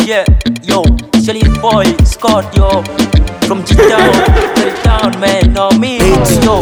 Yeah, yo, Shelly boy, Scott, yo, from G-Town, get it down, man, no me, yo.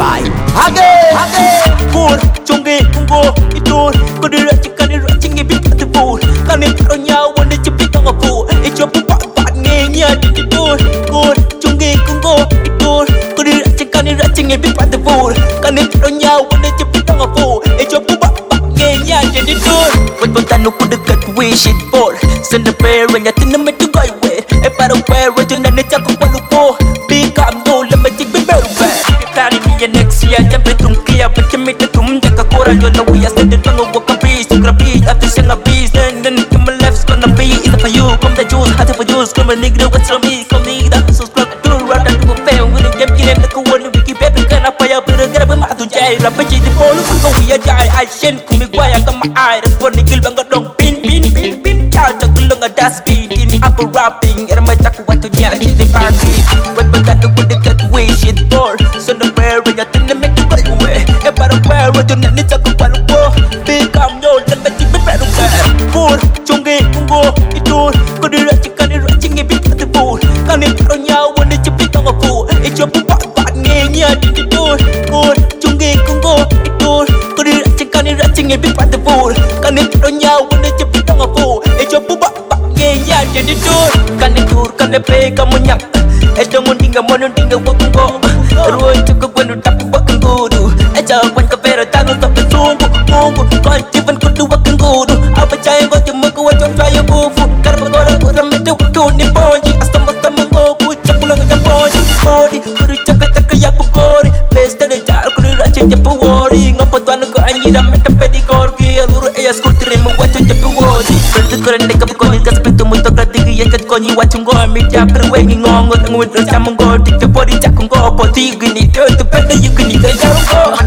Cool, chungi, kungo, itur, kudira chikani chingi bit at the pool. Kani karonya, when the chip on a pool. It's your papa, nya, did it do? Cool, chungi, kungo, itur, kudira chikani chingi bit at the pool. Kani karonya, when the chip on a pool. It's your papa, nya, did it do? But I know could get wish it for. Send the prayer and you think I'm to go away. If I don't wear it, then it's a couple. Big up, no, let me take me better back. Planning me next year, jump it from clear, but you make the room, take a quarter, you know, we are standing on a walk a piece, to grab it, after sing a piece, and then come my left's gonna be either for you, come the juice, had it for you, come a nigga, what's on me, come me, that's so struck, do rather do a fail, with a game, get in the cool, we keep every kind of fire, but I grab him out to jail, I'm pitching the ball, go we are die, I shan't come me, why I got my eye, that's what they kill, I'm gonna pin, child, a good long a dust speed, in the upper rapping, and my tackle, what to get, hit the party, but I don't put the cut way, shit, ball, so the prayer, and you think they make you go away, if I don't wear it, you need to go for big up, no, let me keep it better, poor, chungi, kungo, itur, kudira chikani chingi bit at the pool, kani karonya, when the chip on a pool, it's your papa, nya, did it do? Poor, chungi, kungo, itur, kudira chikani chingi bit at the pool, kani karonya, when the chip on a pool, it's your papa, nya, did it do? Kani tur, kani pay, kamunyak, eto mundinga, monundinga, wakungo, ruin to go when you tap wakungo, echa when ka vera tano top the zungu, can't even could do wakungo, I'll be trying to make what you're trying to go for, Carabagora, put a metal to the body, as the Mustamago, put Chapula with the body, put a chaka yakukori, best of the child, could you ratchet the worrying up at one go and you don't make a pedigorgi, a little air school to remove what you're worthy, but the current take up calling the spit to Mutokati, and get going, watching go and meet up and waiting on with the salmon go, take the body, jack and go, but you can eat the better you can eat the go.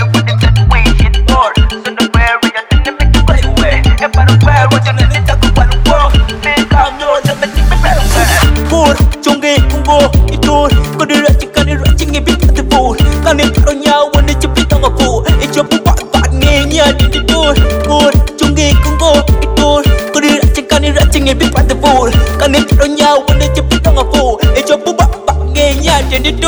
Poor, chungi, kungo, itur, kudira chikani chingi bit at the pool. Kani karonya, when the chip on a pool. It's your papa, nya, did it do? Poor, chungi, kungo, itur, kudira chikani chingi bit at the pool. Kani karonya, when the chip on a pool. It's your papa, nya, did it do?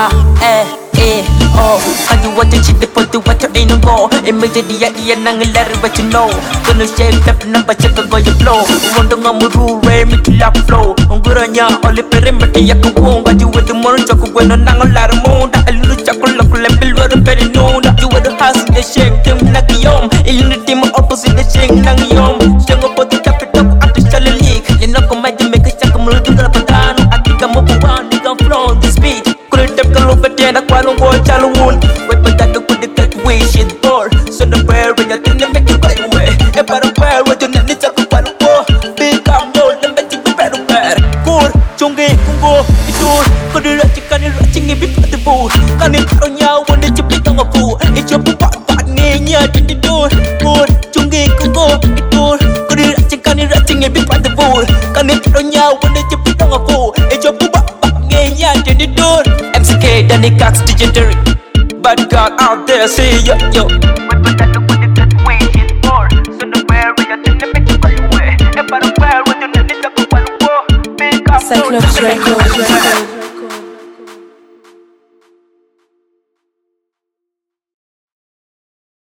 Oh, I do what you cheat the put to what you ain't no go. Immediately, nang let it what you know. Gonna shake up number check go your flow. Wonder on Muru, where me to lap flow. On Guranya, only perimeter, you won't. But you with the morning chocolate when I'm a lot of moon. A little chocolate, and below the very known. You were the house in the shake, them Nagiom. In the team opposite the shake, Nangiom. Stung about the capital at the Charlie League. You're not going to make a check on the Rapadano. I think I'm up around the gun flow, the speed. Couldn't have gone over there, I can't go to wound. Wait, but I look at the cut way, shit, door. So the prayer, and you think they make you go away. If I don't wear it, you need to go for big up, no, let me keep it better. Cool, chungi, kungo, itur, kudira chikani chingi bit at the pool. Kani karonya, when the chip on a pool. It's your papa, nya, did it do? Cool, chungi, kungo, itur, kudira chikani chingi bit at the pool. Kani karonya, when the chip on a pool. It's your papa, nya, did it do? MCK, Danny Cox, Digital. Bad God out there, say yo.